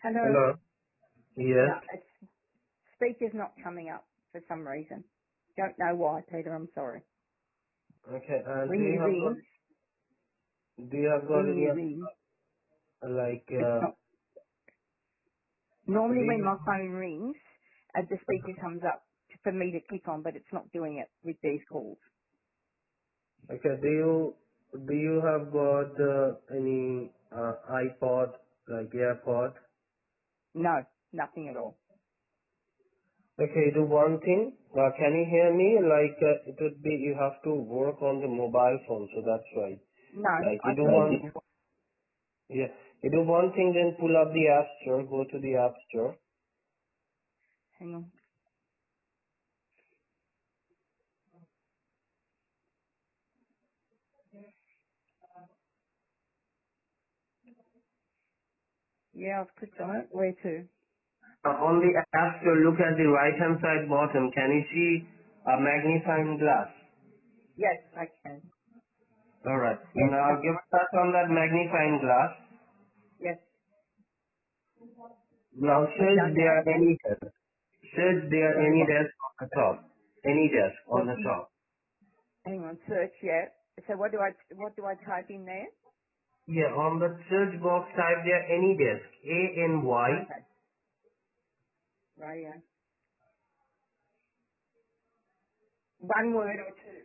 Hello. Hello. Yes. Yeah, it's speaker's not coming up for some reason. Don't know why, Peter. I'm sorry. Okay. When you ring, Do you have got when any you ring, like it's not. Normally, do when you my phone rings, the speaker comes up for me to click on, but it's not doing it with these calls. okay? Do you have got any iPod like AirPod? No, nothing at all. Okay. Do one thing. Can you hear me? Like it would be you have to work on the mobile phone, so that's why. No, Like you I do can one. hear. Yeah. You do one thing, then pull up the App Store. Go to the App Store. Hang on. Yeah, I've clicked on it. Where to? On the App Store, look at the right-hand side bottom. Can you see a magnifying glass? Yes, I can. Alright. Yes, Now give a touch on that magnifying glass. yes. Now I've search done there that. any desk. Search there Sorry, any what? desk on the top. Any desk on What? the top. Hang on. Search. Yeah. So what do I type in there? Yeah, on the search box type there any desk. A-N-Y. Okay. Radio. One word or two?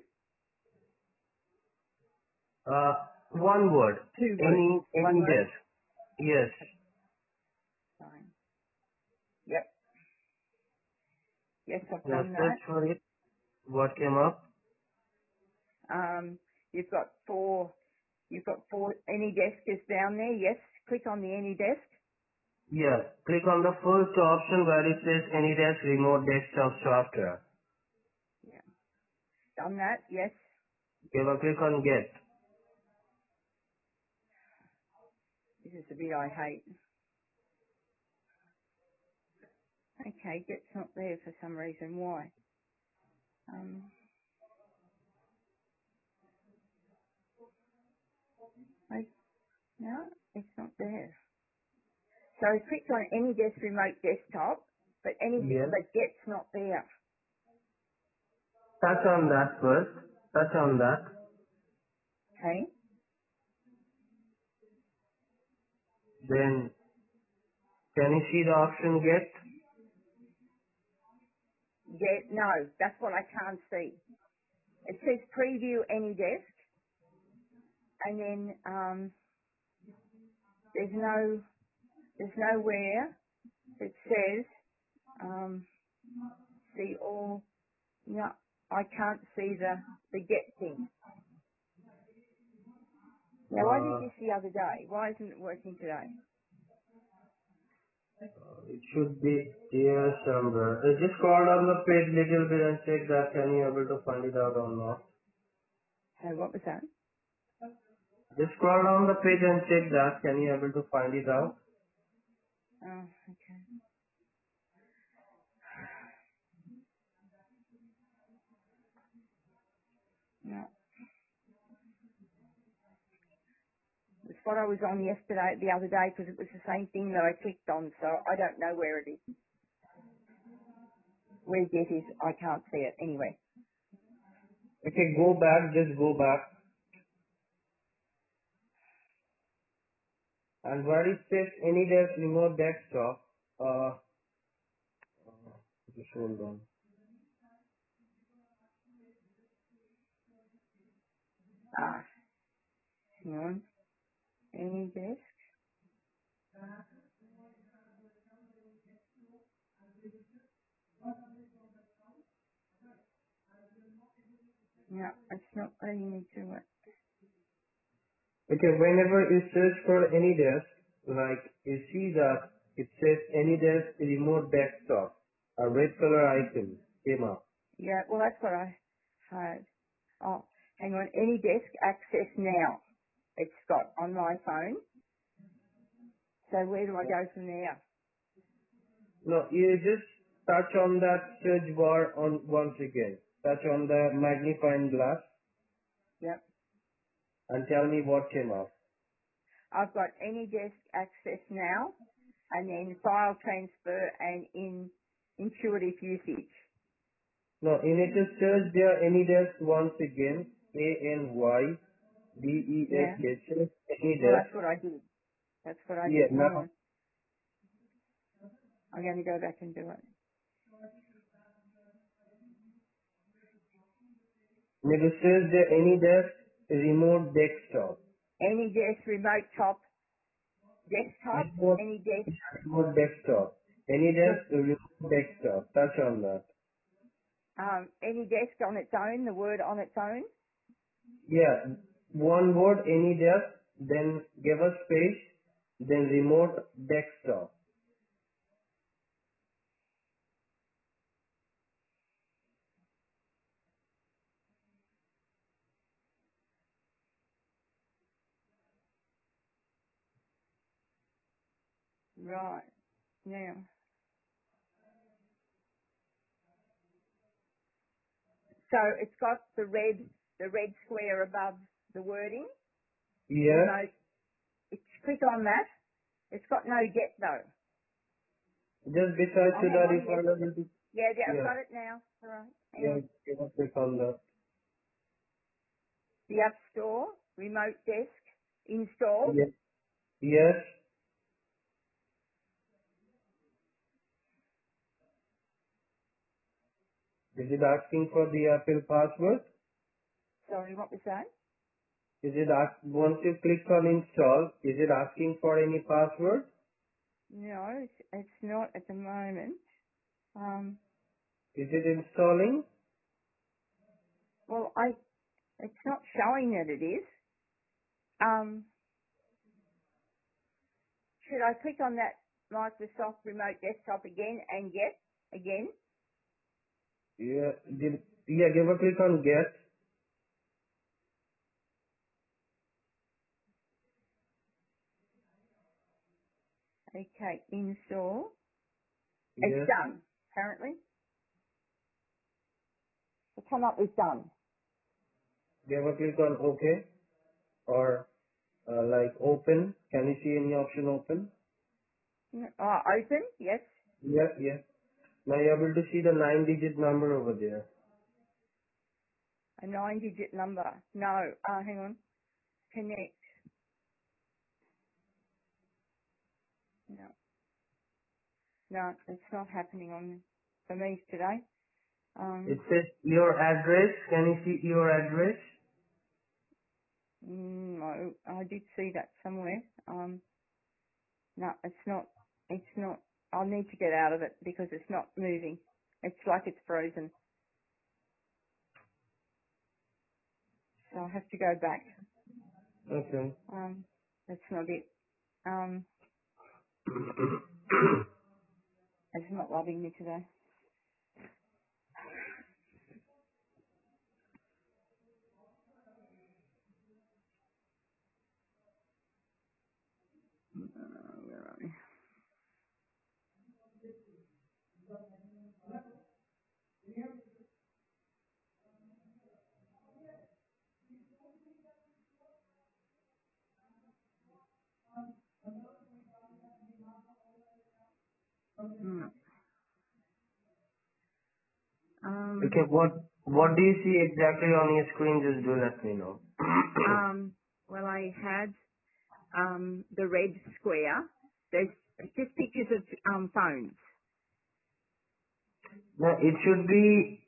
One word. Two words. One Any word? desk. Yes. Fine. Yep. Yes, I've Now done search that. for it. What came up? You've got four, any desk is down there. Yes. Click on the any desk. Yeah. Click on the first option where it says AnyDesk Remote Desktop Software. Yeah. Done that. Yes. Give a click on Get. This is the bit I hate. Okay. It's not there for some reason. Why? Um, I, no, it's not there. So I clicked on any desk remote desktop, but Yes. but get's not there. Touch on that first. Touch on that. Okay. Then can you see the option Get? Get, no, that's what I can't see. It says preview any desk, and then there's nowhere that says see all. No, I can't see the get thing. Now I did Uh, this the other day. Why isn't it working today? it should be here somewhere. Just scroll down the page little bit and check that can you able to find it out or not. So what was that? Just scroll down the page and check that can you able to find it out. Oh, okay. No, it's what I was on yesterday, the other day, because it was the same thing that I clicked on. So I don't know where it is. Where get is, I can't see it anyway. Okay, go back. Just go back. And where it says AnyDesk Remote Desktop, just hold on. Ah, hang on. Any desk? No, it's not letting me do it. Okay, whenever you search for AnyDesk, like you see that it says AnyDesk Remote Desktop, a red color icon came up. Yeah, well that's what I had. Oh, hang on. Any desk access now. It's got on my phone. So where do I go from there? No, you just touch on that search bar on once again. Touch on the magnifying glass Yep. and tell me what came up. I've got any desk access now. and then file transfer and in intuitive usage. No, you need to search there AnyDesk once again. Yeah. ANYDESK. Well, AnyDesk. that's what I did. That's what I Yeah, did. Hang now on. I'm going to go back and do it. you need to search there AnyDesk remote desktop. AnyDesk remote top desktop. Remote, AnyDesk. remote desktop. Well, AnyDesk remote desktop. Touch on that. AnyDesk on its own. The word on its own. Yeah, one word AnyDesk, then give a space, then remote desktop. Right. Now. So it's got the red square above the wording. Yes, Remote. It's click on that. It's got no get though. just beside Oh, to hang that on. if Yes. I'm able to, Yeah, I've yeah, got it now. All right. Hang yeah, on. give a click on that. The App Store, Remote Desk, installed. Yes, yes. Is it asking for the Apple password? Sorry, what was that? Is it once you click on install, is it asking for any password? No, it's not at the moment. Is it installing? Well, it's not showing that it is. Um, should I click on that Microsoft Remote Desktop again and get again? Yeah, yeah, give a click on get. Okay, install. It's Yes, done, apparently. The come up is done. give a click on OK or like open. Can you see any option open? Open, yes. Yeah, yeah. Now you're able to see the 9-digit number over there. A 9-digit number. No, hang on. Connect. No, no, it's not happening on for me today. It says your address. Can you see your address? No, I did see that somewhere. No, it's not. It's not. I'll need to get out of it because it's not moving. It's like it's frozen. So I'll have to go back. Okay. That's not it. It's not loving me today. Where are we? Hmm. Okay, what do you see exactly on your screen? Just do let me know. Well, I had the red square. There's it's just pictures of phones. Now it should be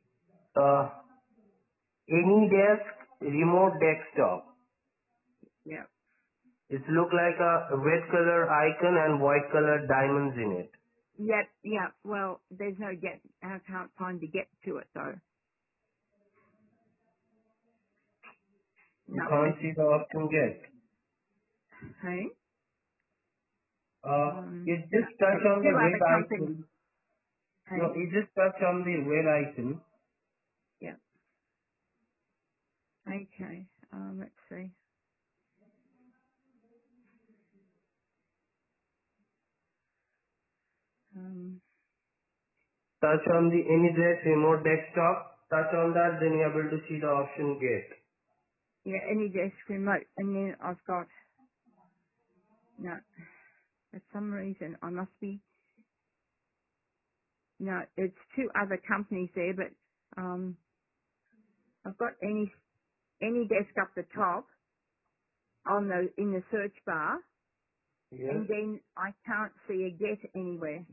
AnyDesk remote desktop. Yeah. It look like a red color icon and white color diamonds in it. Yep. Yeah. Well, there's no get. I can't find the get to it though. You No. can't It's see the option yet. hey. You No. just touch It's on the still red other company. icon. No, Hey. you just touch on the red icon. Yeah. Okay. Let's see. Um, Touch on the AnyDesk remote desktop. Touch on that, then you're able to see the option get. yeah. Any desk remote, and then I've got no. Let's some reason I must be. No, it's two other companies there, but I've got any desk up the top in the search bar, Yes. and then I can't see a get anywhere.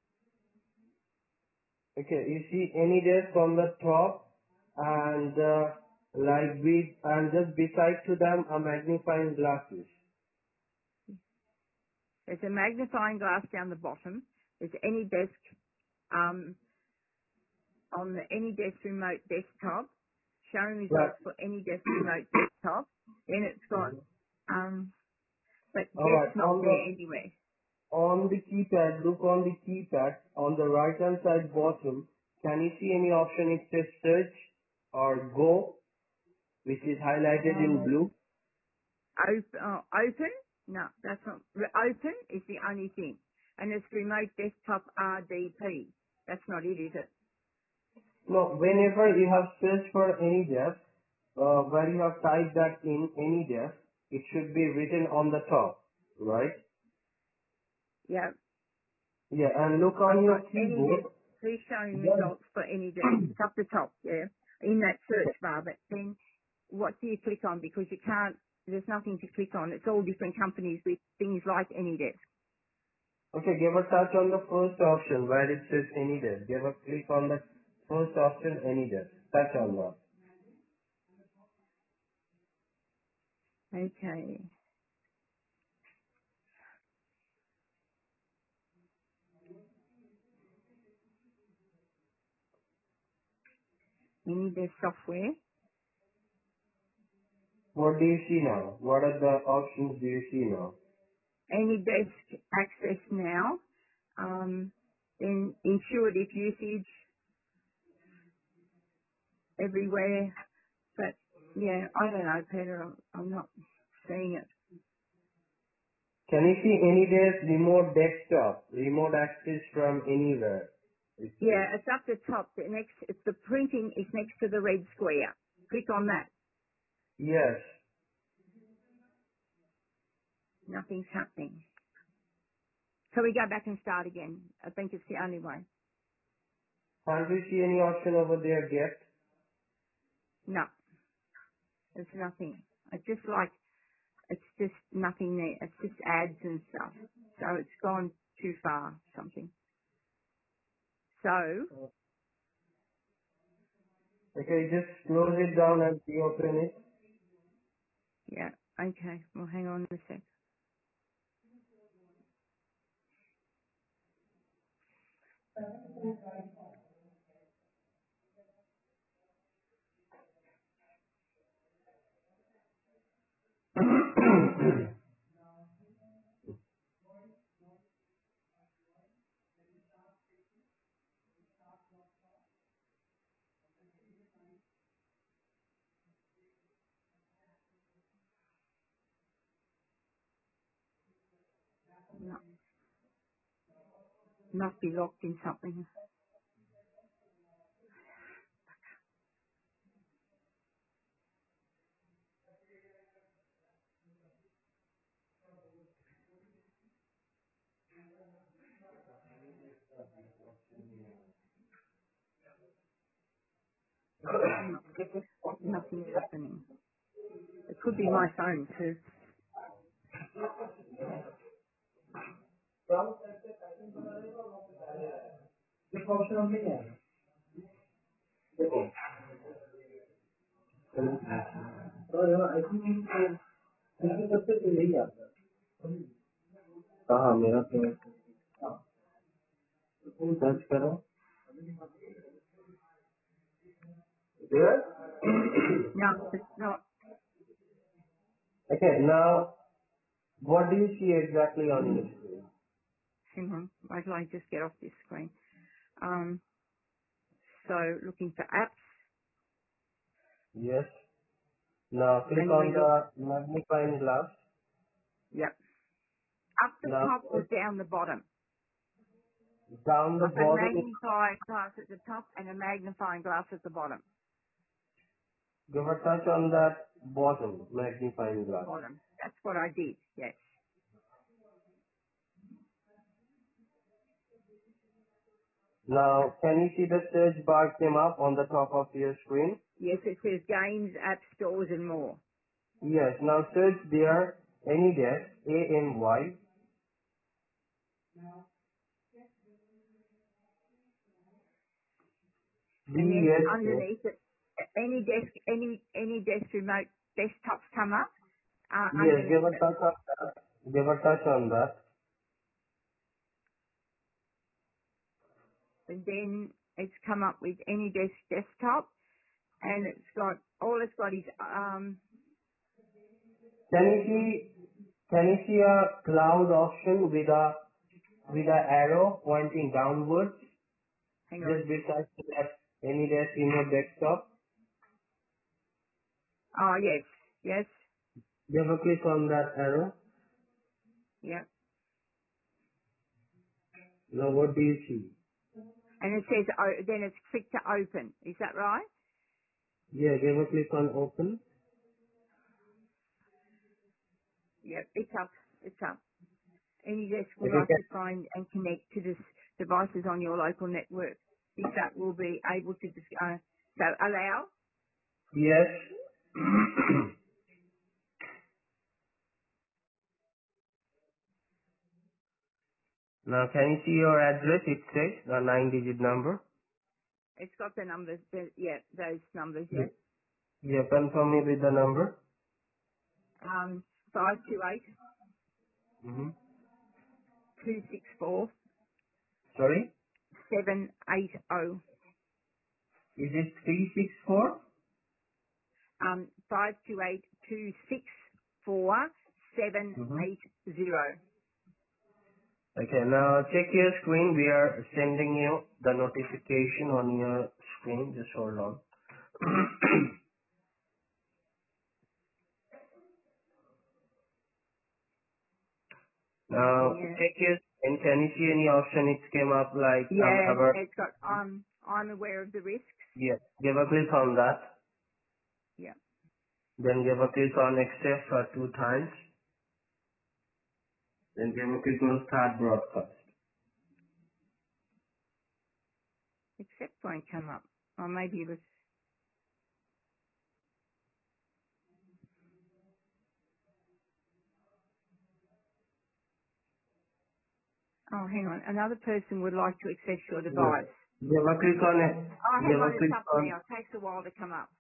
Okay, you see any desk on the top and and just beside to them a magnifying glasses. There's a magnifying glass down the bottom. There's any desk on the any desk remote desktop, showing Right. results for any desk remote desktop. Then it's got but Alright, get's not there anywhere. on the keypad, look on the keypad on the right hand side bottom. Can you see any option? It says search or go, which is highlighted in blue. Open? No, that's not. Open is the only thing. And it's remote desktop RDP. That's not it, is it? No, whenever you have searched for any desk, where you have typed that in any desk, it should be written on the top, right? Yeah. Yeah, and look on I've your got any keyboard. desk. Please showing What? results for any desk. It's up the top, yeah, in that search bar. But then what do you click on? Because you can't, there's nothing to click on. It's all different companies with things like AnyDesk. Okay, give a touch on the first option where it says any desk. Give a click on the first option, any desk. Touch on that. Okay. AnyDesk software. What do you see now? What are the options do you see now? AnyDesk access now. Then intuitive usage everywhere. But yeah, I don't know, Peter. I'm not seeing it. Can you see any desk remote desktop, remote access from anywhere? It says. Yeah, it's up the top. It's the printing is next to the red square. Click on that. Yes. Nothing's happening. So we go back and start again. I think it's the only way. Can't you see any option over there, get? No, there's nothing. It's just nothing there. It's just ads and stuff. So it's gone too far, something. So, Okay, just close it down and reopen it. yeah, okay. Well, hang on a sec. No, must be locked in something. No, nothing's happening. It could be my phone too. हाँ मेरा तो search करो. There? No, it's not. Okay, now what do you see exactly on your screen? Hang on. Wait till I just get off this screen. So looking for apps, Yes. Now click and on we look. the magnifying glass. Yep. Up the Now top or down the bottom? down the Like a bottom, magnifying glass at the top and a magnifying glass at the bottom. give a touch on that bottom magnifying glass. Bottom. That's what I did. Yes. Now, can you see the search bar came up on the top of your screen? Yes, it says games, app stores and more. Yes. Now search there AnyDesk, ANY, And then DESK. underneath it, any desk remote desktops come up Yes, give underneath a it. touch on that. Give a touch on that. And then it's come up with any desk desktop, and all it's got is Can you see a cloud option with a arrow pointing downwards hang on. just beside that AnyDesk remote desktop? Oh yes, Give a click on that arrow. yeah. Now what do you see? And it says then it's click to open. Is that right? Yeah, give a click on open. Yep, it's up. It's up. Any desk would Okay, like to find and connect to this devices on your local network. If that will be able to so allow. yes. Now can you see your address? It says the 9-digit number. It's got the numbers. Those numbers. Yeah. Yeah, confirm me with the number. 528 Mm-hmm. 264 Sorry? 780. Is it 364? 528 Mm-hmm. 780. Okay, now check your screen. We are sending you the notification on your screen. Just hold on. Now Yeah. check your screen. Can you see any option? It came up like Yeah, about, it's got I'm aware of the risks. yeah. Give a click on that. Yeah. Then give a click on accept for 2 times. Then give a click on start broadcast. Except won't come up. Or maybe it was hang on. Another person would like to access your Yes. device. Give a click on it. Oh, hang Give a on, it's click up on, now. It takes a while to come up.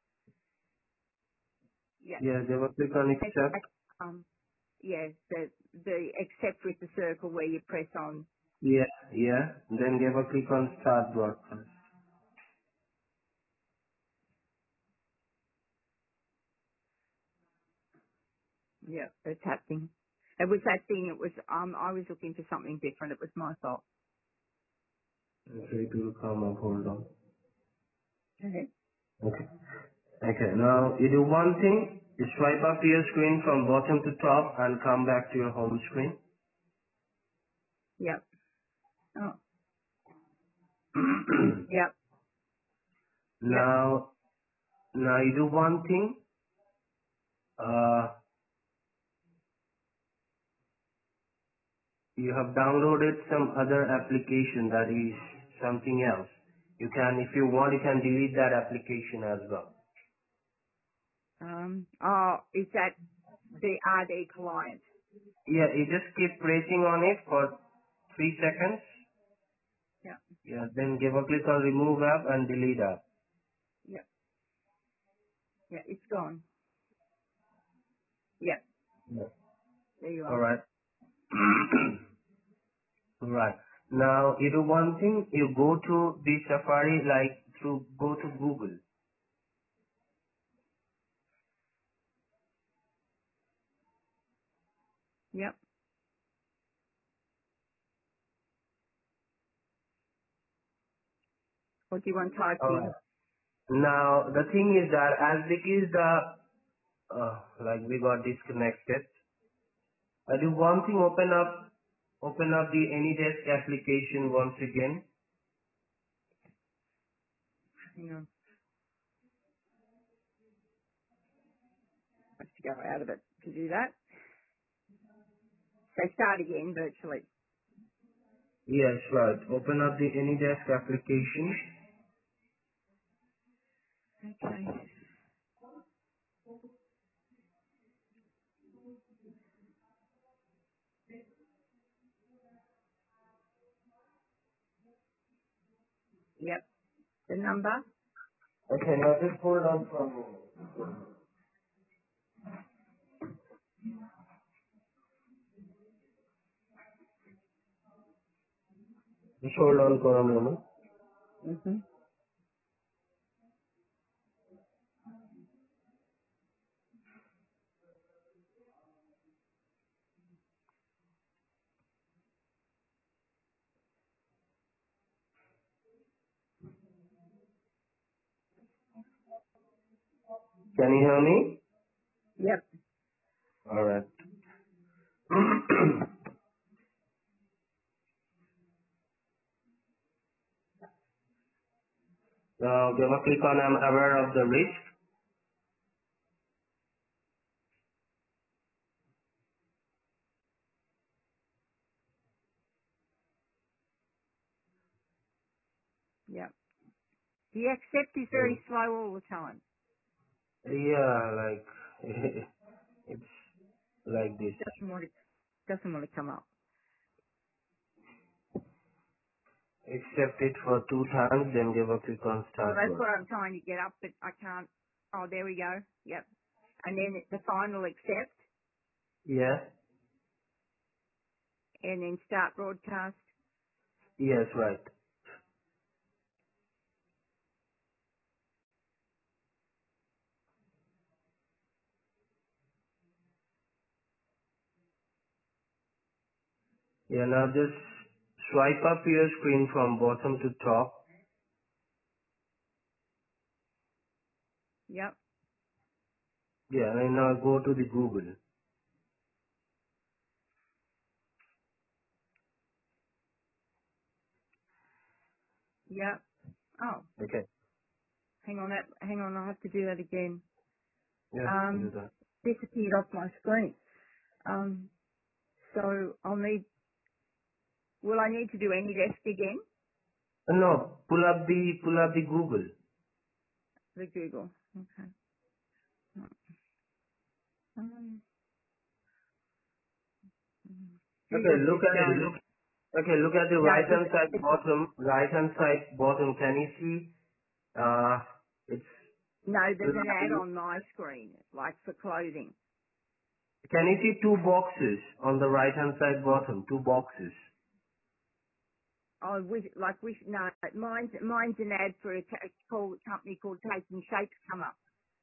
Yeah. yeah, give a click on It's, accept. yeah, the accept with the circle where you press on. Yeah, yeah. Then give a click on start broadcast. Yeah, it's happening. It was that thing. It was I was looking for something different. It was my fault. Okay, it will come up. Hold on. Okay. Okay. Okay, now you do one thing. You swipe up your screen from bottom to top and come back to your home screen. Yep. Oh. Yep. Yep. now, now you do one thing. You have downloaded some other application that is something else. You can, if you want, you can delete that application as well. Oh, is that the RD client? Yeah, you just keep pressing on it for 3 seconds. Yep. Yeah, then give a click on remove app and delete app. Yep. Yeah, it's gone. Yep. Yeah. There you are. Alright. Right. Now you do one thing, you go to the Safari go to Google. Yep. What do you want typed in? Alright. Now the thing is that as big is we got disconnected. I do one thing, open up the AnyDesk application once again. Hang on. I have to go out of it to do that. So start again virtually. Yes, right. Open up the AnyDesk application. Okay. Yep. The number? Okay, now just hold on for a moment. Just hold on for a moment. Mm-hmm. Can you hear me? Yep. Alright. Now give a click on I'm aware of the risk. Yep. The accept is Mm. very slow all the time. Yeah, like it's like this. Doesn't want to come up. Accept it for 2 times, then give a click on Well, start that's button. what I'm trying to get up, but I can't. Oh, there we go. Yep. And then the final accept, Yeah? and then start broadcast. Yes, right. Yeah, now just swipe up your screen from bottom to top. Yep. Yeah, and now go to the Google. Yep. Oh, Okay. hang on. Hang on. I have to do that again. Yeah, do that. Disappeared off my screen. So will I need to do any desk again? No, pull up the Google. The Google. Okay. Um, Okay, Google's look just at it. going. Look at the No, right hand side bottom. Can you see? It's. no, there's an ad on my screen, like for clothing. Can you see two boxes on the right hand side bottom? Two boxes. Oh, no, mine's an ad for a company called Taking Shapes come up.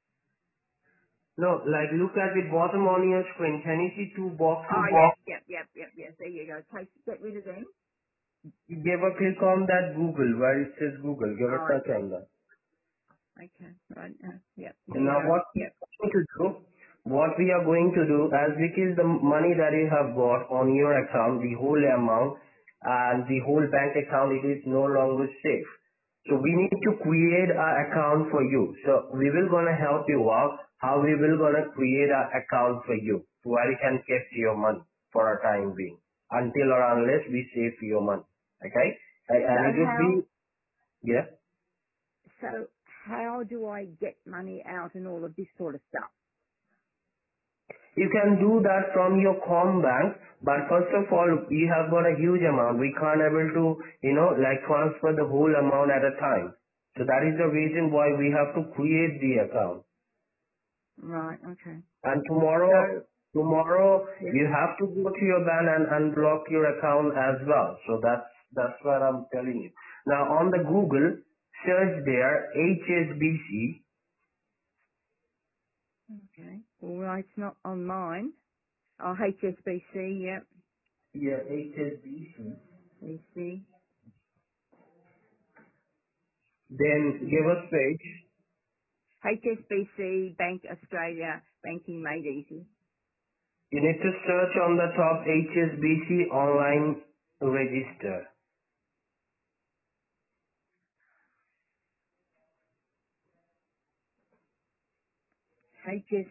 No, like look at the bottom on your screen. Can you see two Oh, boxes? yep. There you go. Get rid of them. Give a click on that Google where it says Google. Give a Oh, touch on that. okay. Right. Yep. There And you now go. what Yep. we are going to do, as which is the money that you have got on your account, the whole amount and the whole bank account, it is no longer safe. So we need to create an account for you. So we will gonna help you out how we will gonna create an account for you where you can keep your money for a time being until or unless we save your money. Okay? So And it would be, yeah. how do I get money out and all of this sort of stuff? You can do that from your com bank, but first of all, you have got a huge amount. We can't able to, like transfer the whole amount at a time. So that is the reason why we have to create the account. Right. Okay. And So tomorrow yeah. you have to go to your bank and unblock your account as well. So that's what I'm telling you. Now on the Google, search there HSBC. Okay. All right. It's not on mine. Oh, HSBC. Yep. Yeah, HSBC. BC. Then give Yep. a space. HSBC Bank Australia Banking Made Easy. You need to search on the top HSBC online register.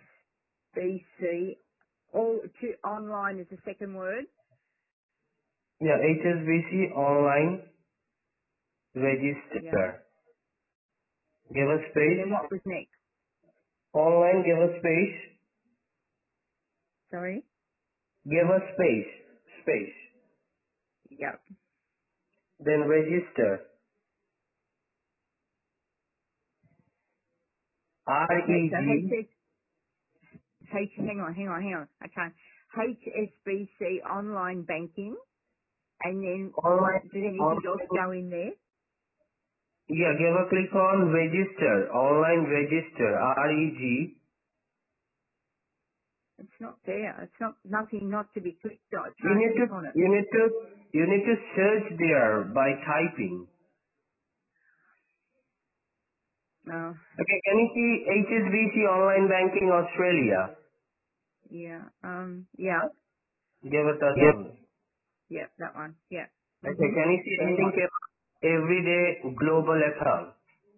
HSBC. All online is the second word. Yeah, HSBC online Yeah. register. Give a And space. then what was next? Online, give a space. Sorry? Give a space. Space. Yep. Then register. Okay, so R-E-G. hang on. Okay. HSBC online banking, and then Online, did anything else online. go in there? Yeah, give a click on register. Online register. R-E-G. It's not there. It's nothing not to be clicked on. I You can't need to, click on it. you need to, you need to search there by typing. No. Okay, can you see HSBC Online Banking Australia? Yeah. Yeah. Give a touch Yep. on it. Yep. That one. Yep. Okay, can you see Then anything what? everyday global account?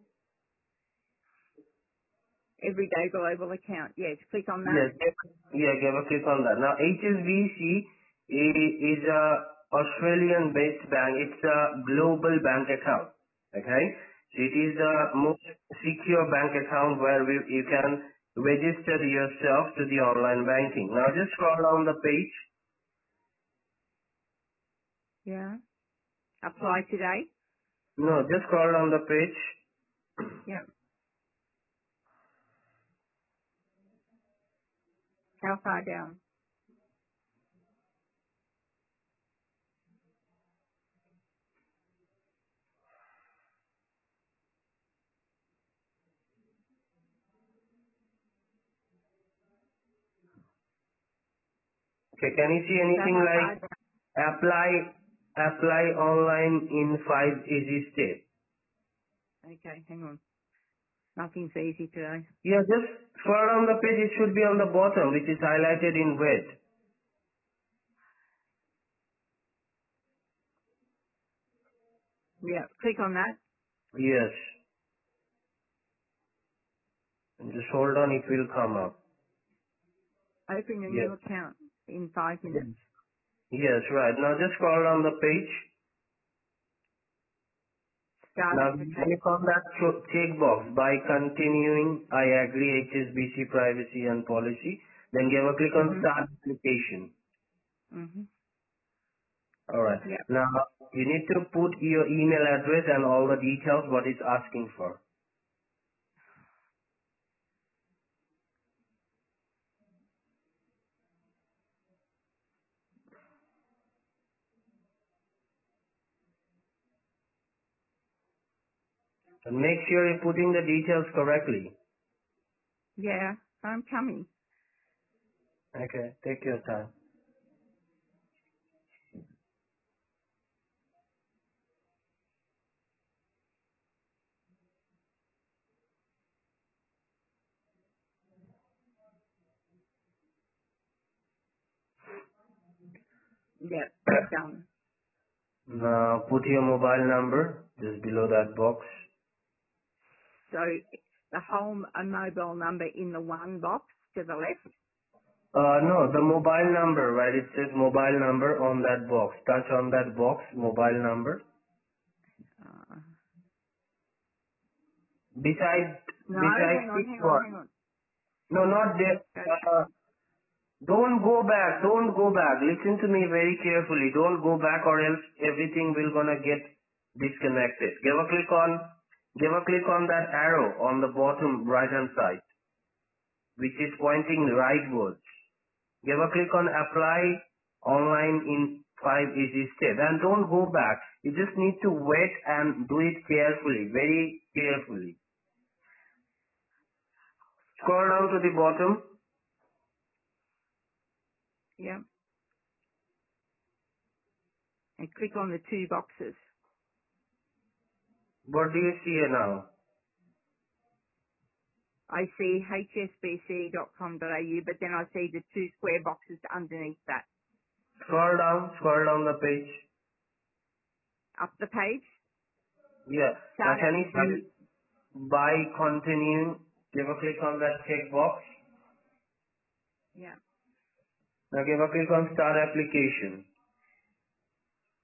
Everyday global account. Yes. Click on that. Yes, yeah, give a click on that. Now HSBC is a Australian based bank. It's a global bank account. Okay, so it is the Yep. most secure bank account where you can register yourself to the online banking. Now just scroll down the page. Yeah. Apply today. No, just scroll down the page. Yep. How far down? Okay, can you see So anything how like far down? apply online in 5 easy steps? Okay. Hang on. Nothing's easy today. Yeah, just scroll down the page. It should be on the bottom, which is highlighted in red. Yeah. Click on that. Yes. And just hold on, it will come up. Open a Yes. new account in 5 minutes. Yes, right. Now just scroll down the page. Start Now click application. on that checkbox by continuing I agree HSBC privacy and policy. Then give a click on Mhm. start application. Mhm. Alright. Yep. Now you need to put your email address and all the details what it's asking for. And make sure you're putting the details correctly. Yeah. I'm coming. Okay, take your time. Yep. Done. Now put your mobile number just below that box. So the home and mobile number in the one box to the left. No, the mobile number, where it says mobile number on that box. Touch on that box, mobile number. Uh, no, Beside this one. hang on. No, not there. Go. Don't go back. Don't go back. Listen to me very carefully. Don't go back or else everything will gonna get disconnected. Give a click on that arrow on the bottom right hand side, which is pointing rightwards. Give a click on apply online in 5 easy steps and don't go back. You just need to wait and do it carefully, very carefully. Scroll down to the bottom. Yep. And click on the two boxes. What do you see here now? I see hsbc.com.au, but then I see the two square boxes underneath that. Scroll down the page. Up the page. Yeah. Now Start can you application. see by continuing? Give a click on that checkbox. Yeah. Now give a click on start application.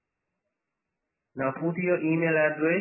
Now put your email address.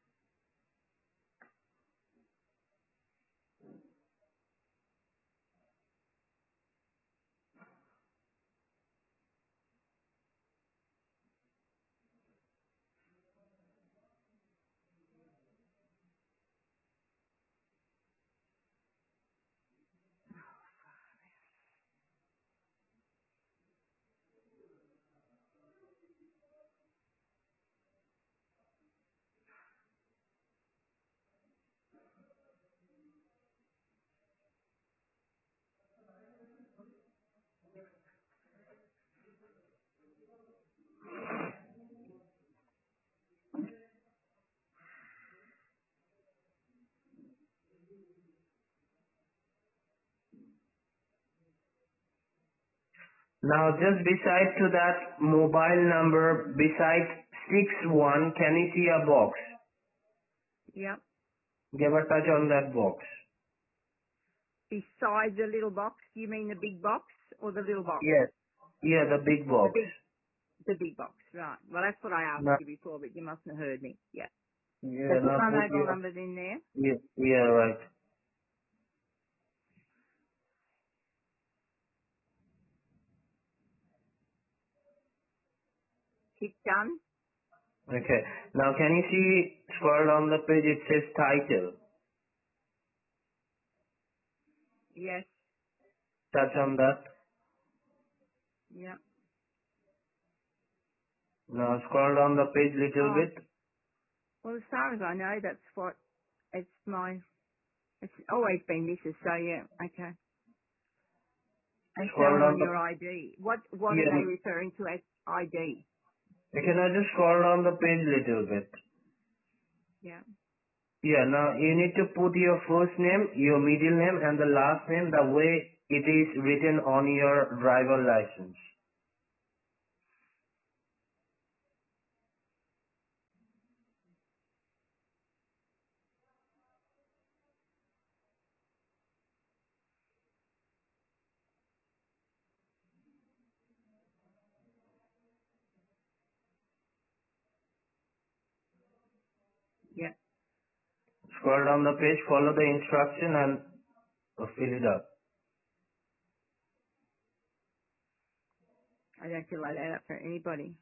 Now just beside to that mobile number, beside 61, can you see a box? Yep. Give a touch on that box. Beside the little box, you mean the big box or the little box? Yes. Yeah, the big The box. big box, right. Well, that's what I asked Now, you before, but you mustn't have heard me. Yeah. So yeah, put now my put mobile your, numbers in there. yeah, right. Hit done. Okay. Now can you see, scroll down the page, it says title. Yes. Touch on that. Yep. Now scroll down the page little Oh, bit. well, as far as I know, that's what it's always been this, so yeah, okay. And Scroll showing down on the, your ID. What are yeah, they referring to as ID? okay, now just scroll down the page little bit. Yeah. Yeah, now you need to put your first name, your middle name and the last name the way it is written on your driver license. Yeah. Scroll down the page, follow the instruction and fill it up. I don't feel like that up for anybody.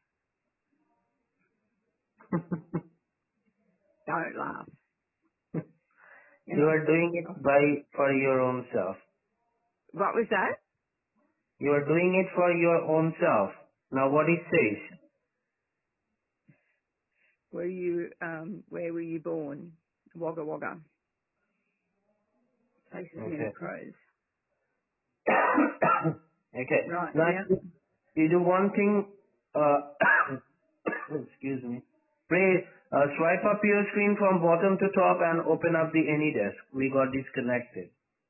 Don't laugh. You You know. are doing it for your own self. What was that? You are doing it for your own self. Now what it says. Where were you born? Wagga Wagga. Places many Okay. crows. Okay. Right, Now yeah. you do one thing, excuse me. Swipe up your screen from bottom to top and open up the AnyDesk. We got disconnected.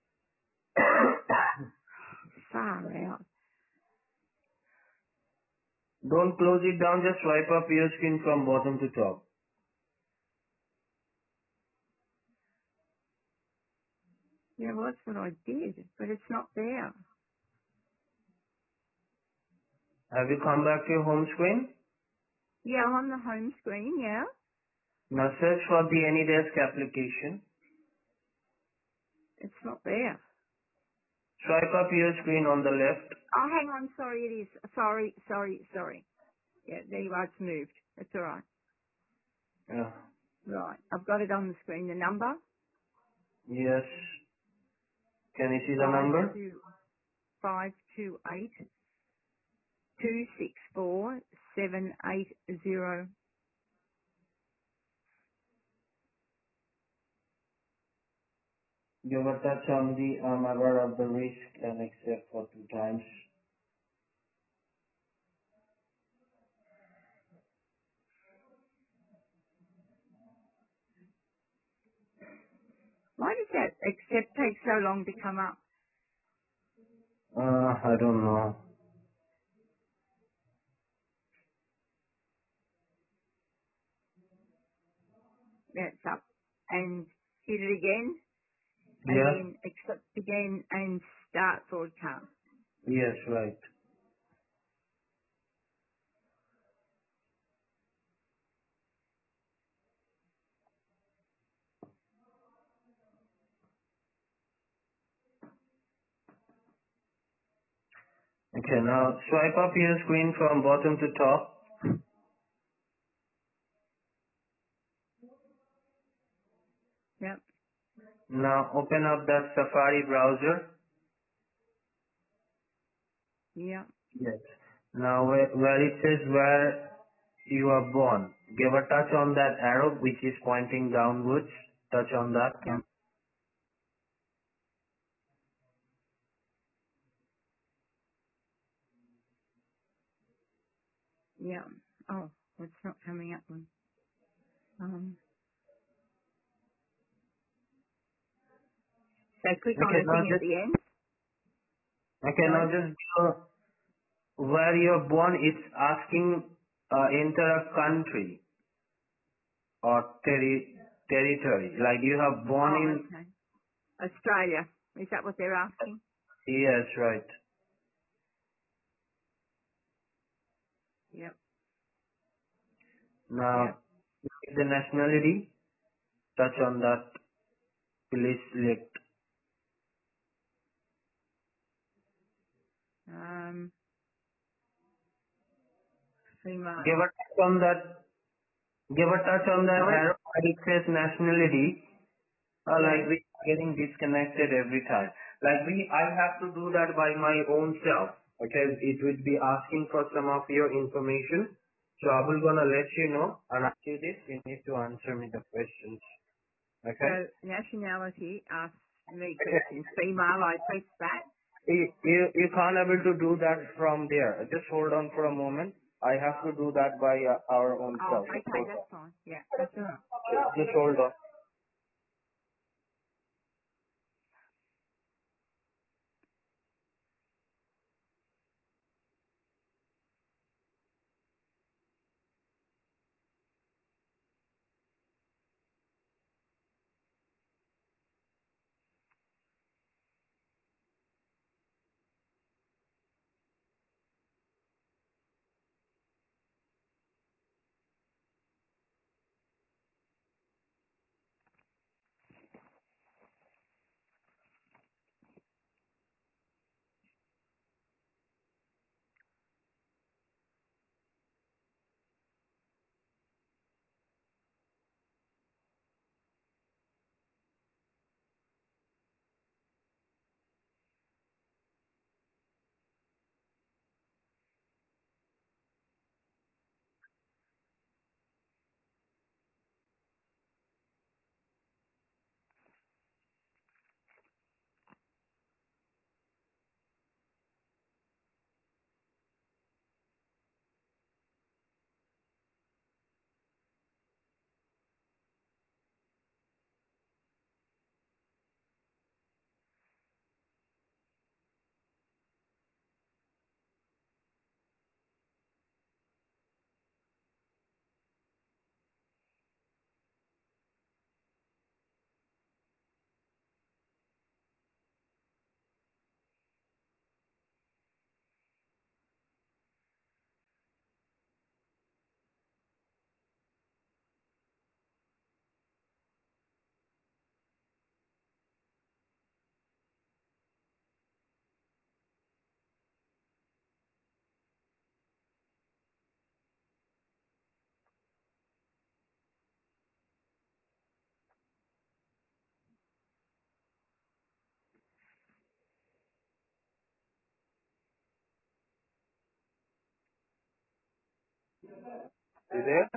Far out. Don't close it down, just swipe up your screen from bottom to top. Yeah, well, that's what I did, but it's not there. Have you come back to your home screen? Yeah, I'm on the home screen, yeah. Now search for the AnyDesk application. It's not there. Swipe up your screen on the left. Oh, hang on, sorry, it is. Sorry. Yeah, there you are, it's moved. It's alright. Yeah. Right, I've got it on the screen. The number, Yes. Can you see the five number? two 528 264 780. Give a touch on the I'm aware of the risk and accept for 2 times. Why does that accept take so long to come up? I don't know. Yeah, it's up. And hit it again, and Yeah? then accept again and start broadcast. Yes, right. Okay, now swipe up your screen from bottom to top. Yep. Now open up that Safari browser. Yep. Yes. Now where it says where you are born, give a touch on that arrow which is pointing downwards. Touch on that. Yep. Yep. Oh, it's not coming up one. So click on Okay, the now thing at just the end. Sorry? go where you're born. It's asking enter a country or territory. Like you have born Oh, in. okay. Australia. Is that what they're asking? Yes, right. Yep. Yep. Now the nationality. Touch on that. Please select. Female. Give a touch on that. Give a touch on that Sorry? arrow. It says nationality. Like Yes. we getting disconnected every time. I have to do that by my own self. Okay, it would be asking for some of your information. So I will gonna let you know and after this you need to answer me the questions. So Okay? nationality asks me Okay. questions. Female, I press that. You can't able to do that from there. Just hold on for a moment. I have to do that by our own Oh, self. Just okay, hold on. that's fine. Yeah, that's all right. Just hold on. You there?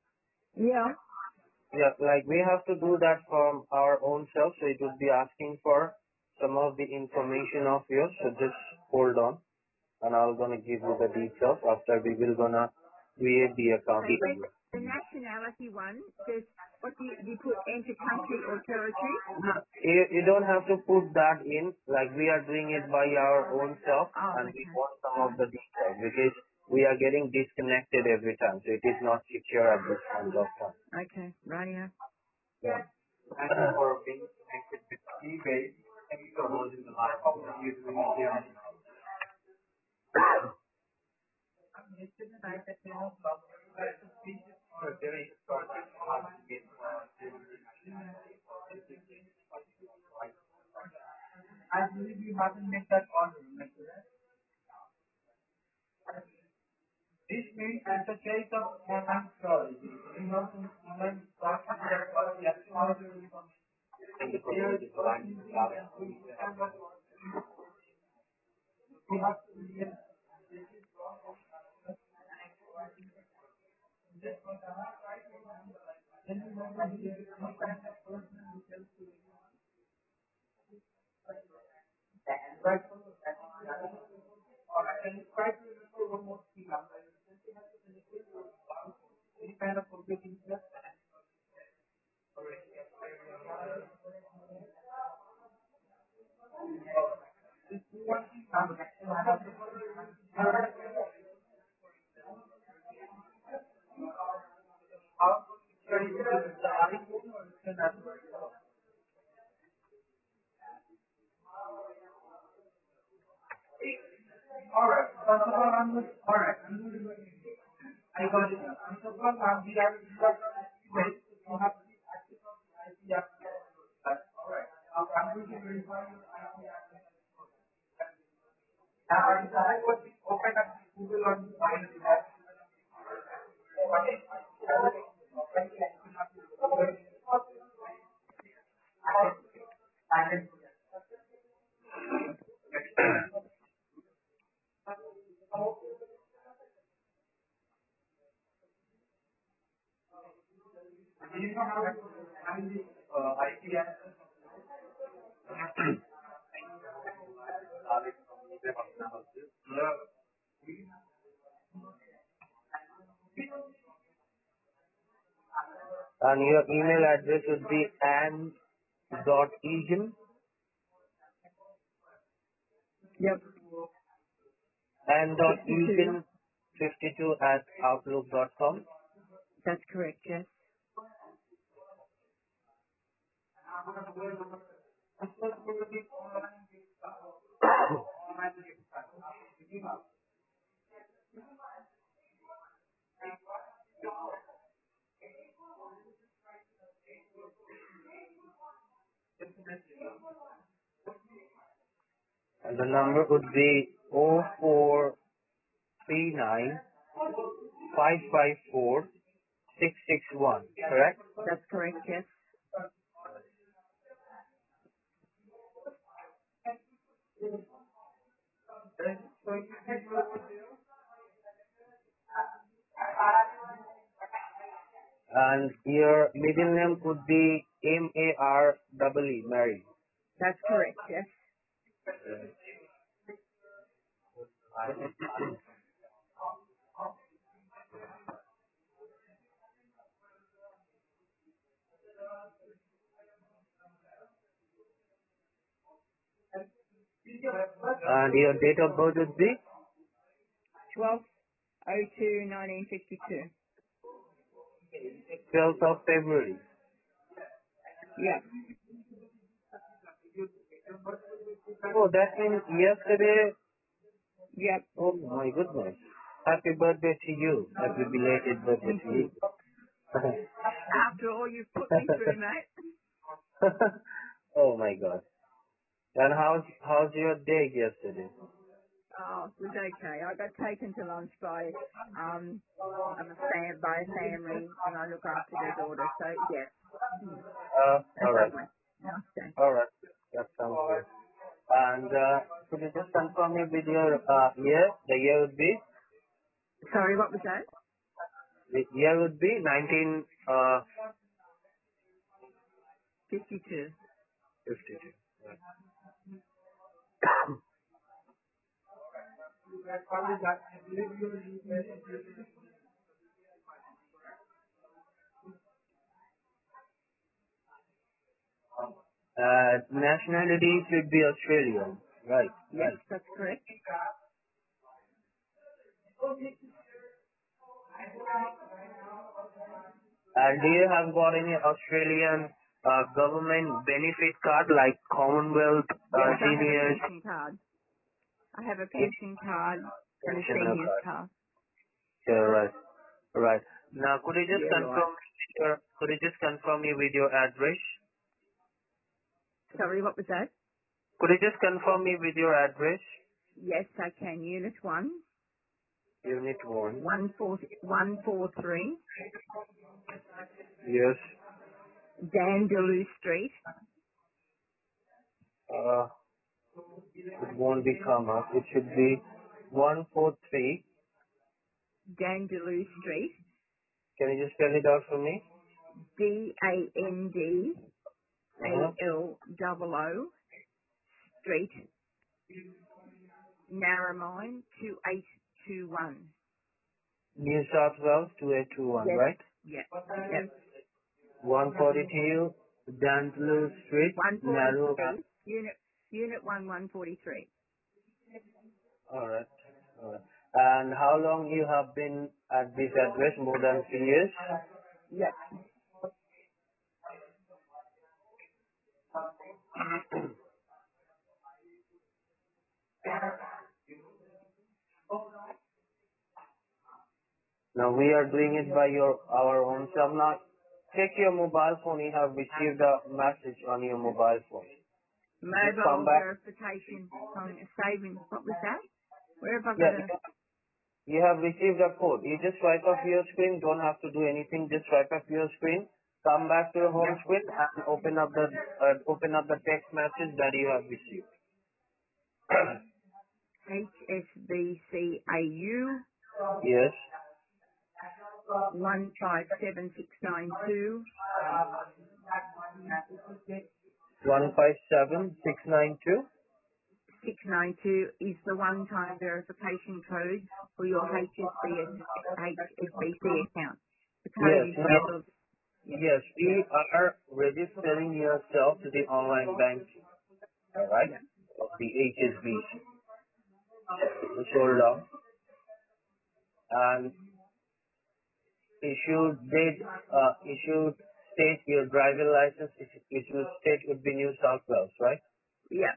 Yeah. Yeah, we have to do that from our own self, so it would be asking for some of the information of yours. So just hold on, and I'm gonna give you the details. After we will gonna create the account So for when you. the nationality one, does what do you put enter country or territory? No, you don't have to put that in. Like we are doing it by our own self, Oh, and we okay. want some of Right. the details because we are getting disconnected every time, so it is not secure at this point of time. Okay. Radio. Yeah. Thank you for being connected with eBay. Thank you for holding the line. How are you doing here? I believe you haven't made that order. And your email address would be ann.egan, Yep. 52. ann.egan52 at outlook.com. That's correct, yes. And the number would be 0439 554 661, correct? That's correct, yes. And your middle name could be M-A-R-E-E, Mary. That's correct, yes. And your date of birth would be 12/02/1952. 12th of February. Yep. Oh, that means yesterday. Yep. Oh my goodness. Happy birthday to you. Happy belated birthday Thank to you. you. After all you've put me through, mate. Oh my god. And how's your day yesterday? Oh, it was okay. I got taken to lunch by by a family, and I look after their daughter. So yes, that's Alright. lovely. Nice day. Alright. That sounds good. And could you just confirm me with your year? The year would be? Sorry, what was that? The year would be 52. 1952. Nationality should be Australian. Right, Yes, right. that's correct. And do you have got any Australian government benefit card like Commonwealth, Yes, I have a seniors, pension card. I have a pension card and a pensioner seniors card? card. Yeah, right, right. Now, could you just Yeah, right. confirm me with your address? Sorry, what was that? Could you just confirm me with your address? Yes, I can. Unit 1, Unit 1. 143 Yes. Dandaloo Street, It won't be come up. It should be 143. Dandaloo Street, Can you just spell it out for me? Uh-huh. DANDALOO Street, Narromine 2821. New South Wales 2821, Yes. right? Yep. Yep. 142 Dantley Street, Narrow. 143. Unit 143. Alright. Alright. And how long you have been at this address? More than 3 years? Yep. Now we are doing it by our own self. Now check your mobile phone. You have received a message on your mobile phone. Just come Mobile back. verification on saving. What was that? Where have I got Yeah, a you have received a code. You just swipe up your screen. Don't have to do anything. Just swipe up your screen. Come back to your home yep. screen and open up the text message that you have received. HSBCAU Yes. 157692 157692. 692 is the one-time verification code for your HSBC account. The code Yes. is Now, spelled, yeah, yes, we are registering yourself to the online banking. All right. yeah, Of the HSBC. Just hold on. And issued state your driver license. Issued state would be New South Wales, right? yeah.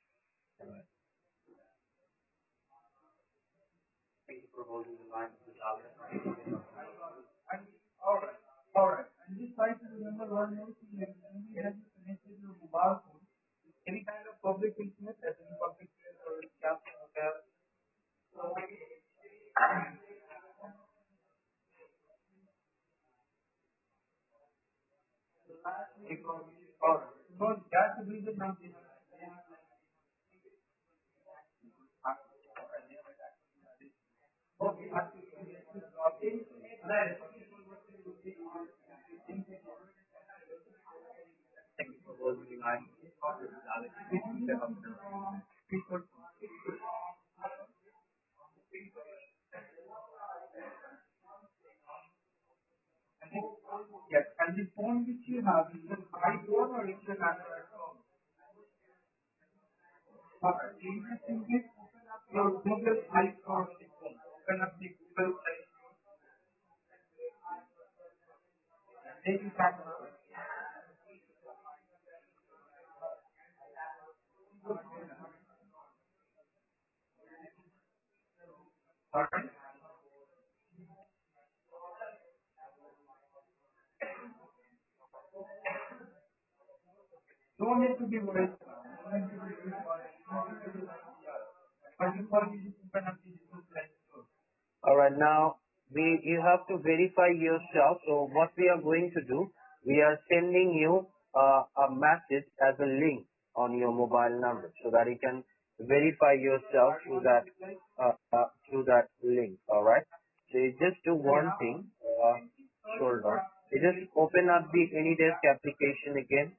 All right. Now, you have to verify yourself. So what we are going to do, we are sending you a message as a link on your mobile number so that you can verify yourself through that link. All right. So you just do one thing. Hold on. You just open up the AnyDesk application again.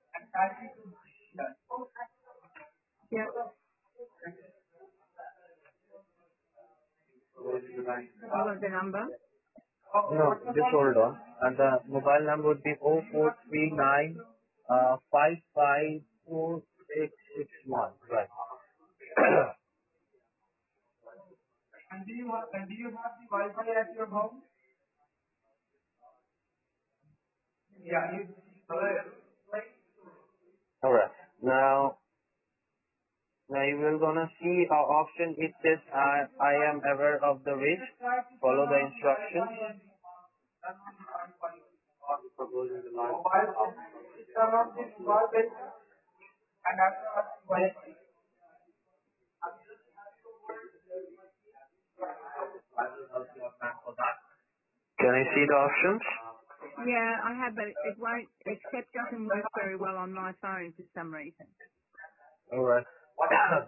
Yep. You want the number? No, just hold on. And the mobile number would be 0439 554661. Right. Alright. Now you will gonna see our option. It says I am aware of the risk. Follow the instructions. Can I see the options? Yeah, I have, but it won't, Accept doesn't work very well on my phone for some reason. Alright.